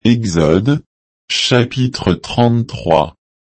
Exode, chapitre 33.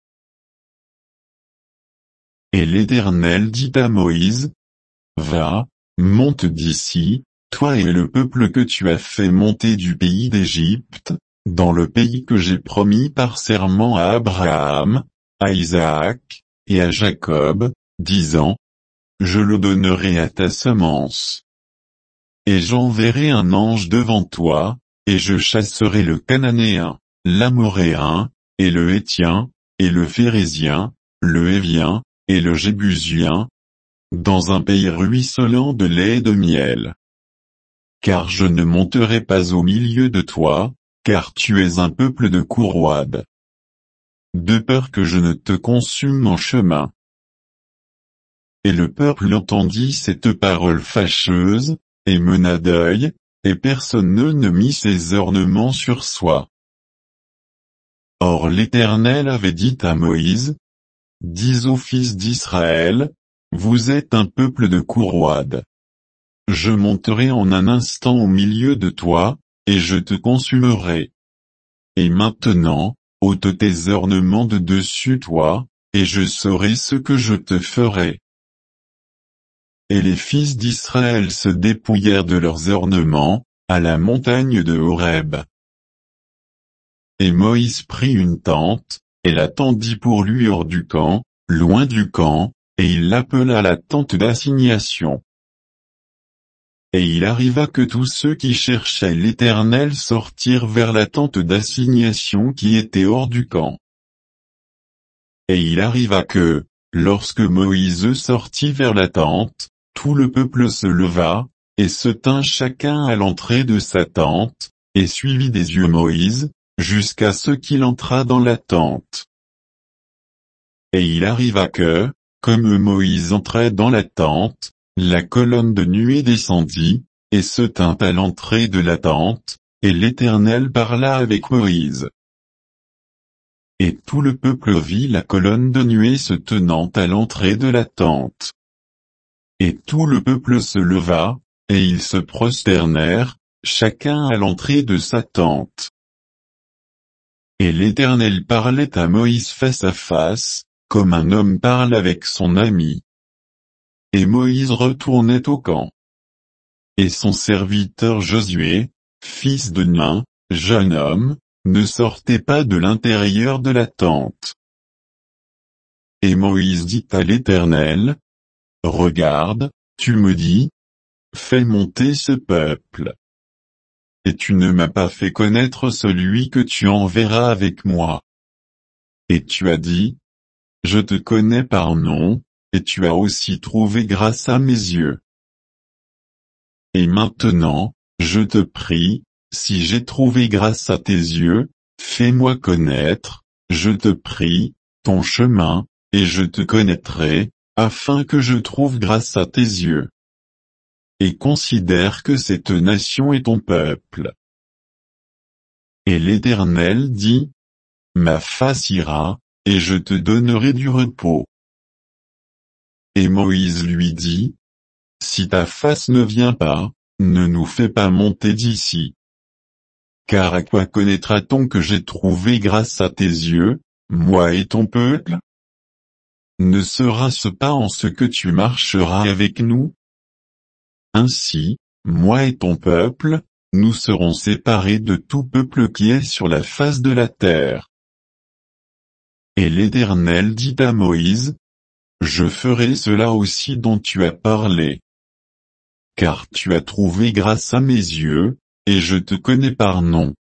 Et l'Éternel dit à Moïse, Va, monte d'ici, toi et le peuple que tu as fait monter du pays d'Égypte, dans le pays que j'ai promis par serment à Abraham, à Isaac, et à Jacob, disant, je le donnerai à ta semence. Et j'enverrai un ange devant toi, et je chasserai le Cananéen, l'Amoréen, et le Héthien, et le Phérézien, le Hévien, et le Jébusien, dans un pays ruisselant de lait et de miel. Car je ne monterai pas au milieu de toi, car tu es un peuple de cou roide. De peur que je ne te consume en chemin. Et le peuple entendit cette parole fâcheuse, et mena deuil, et personne ne mit ses ornements sur soi. Or l'Éternel avait dit à Moïse, dis aux fils d'Israël, vous êtes un peuple de cou roide. Je monterai en un instant au milieu de toi, et je te consumerai. Et maintenant, ôte tes ornements de dessus toi, et je saurai ce que je te ferai. Et les fils d'Israël se dépouillèrent de leurs ornements, à la montagne de Horeb. Et Moïse prit une tente, et la tendit pour lui hors du camp, loin du camp, et il l'appela la tente d'assignation. Et il arriva que tous ceux qui cherchaient l'Éternel sortirent vers la tente d'assignation qui était hors du camp. Et il arriva que, lorsque Moïse sortit vers la tente, tout le peuple se leva, et se tint chacun à l'entrée de sa tente, et suivit des yeux Moïse, jusqu'à ce qu'il entra dans la tente. Et il arriva que, comme Moïse entrait dans la tente, la colonne de nuée descendit, et se tint à l'entrée de la tente, et l'Éternel parla avec Moïse. Et tout le peuple vit la colonne de nuée se tenant à l'entrée de la tente. Et tout le peuple se leva, et ils se prosternèrent, chacun à l'entrée de sa tente. Et l'Éternel parlait à Moïse face à face, comme un homme parle avec son ami. Et Moïse retournait au camp. Et son serviteur Josué, fils de Nun, jeune homme, ne sortait pas de l'intérieur de la tente. Et Moïse dit à l'Éternel, regarde, tu me dis, fais monter ce peuple. Et tu ne m'as pas fait connaître celui que tu enverras avec moi. Et tu as dit, je te connais par nom, et tu as aussi trouvé grâce à mes yeux. Et maintenant, je te prie, si j'ai trouvé grâce à tes yeux, fais-moi connaître, je te prie, ton chemin, et je te connaîtrai, afin que je trouve grâce à tes yeux. Et considère que cette nation est ton peuple. Et l'Éternel dit, ma face ira, et je te donnerai du repos. Et Moïse lui dit, si ta face ne vient pas, ne nous fais pas monter d'ici. Car à quoi connaîtra-t-on que j'ai trouvé grâce à tes yeux, moi et ton peuple? Ne sera-ce pas en ce que tu marcheras avec nous? Ainsi, moi et ton peuple, nous serons séparés de tout peuple qui est sur la face de la terre. Et l'Éternel dit à Moïse, je ferai cela aussi dont tu as parlé. Car tu as trouvé grâce à mes yeux, et je te connais par nom.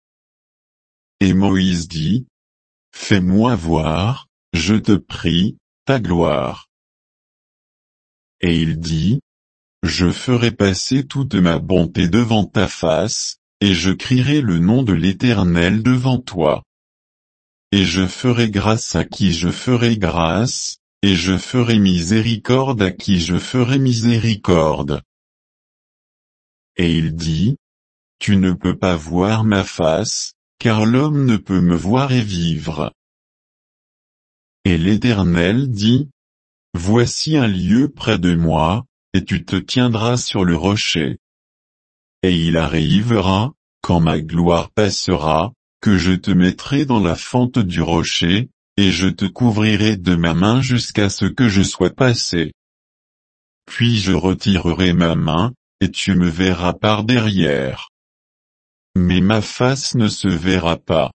Et Moïse dit, fais-moi voir, je te prie, ta gloire. Et il dit, je ferai passer toute ma bonté devant ta face, et je crierai le nom de l'Éternel devant toi. Et je ferai grâce à qui je ferai grâce, et je ferai miséricorde à qui je ferai miséricorde. Et il dit, tu ne peux pas voir ma face, car l'homme ne peut me voir et vivre. Et l'Éternel dit, voici un lieu près de moi, et tu te tiendras sur le rocher. Et il arrivera, quand ma gloire passera, que je te mettrai dans la fente du rocher, et je te couvrirai de ma main jusqu'à ce que je sois passé. Puis je retirerai ma main, et tu me verras par derrière. Mais ma face ne se verra pas.